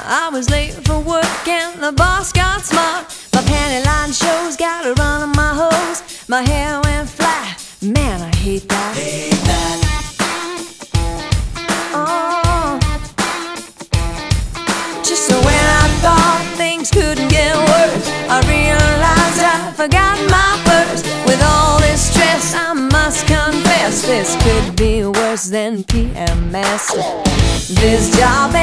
I was late for work and the boss got smart. My panty line shows, got a run on my hose. My hair went flat, man, I hate that. Hate that. Oh. Just so when I thought things couldn't get worse, I realized I forgot my purse. With all this stress, I must confess, this could be worse than PMS. This job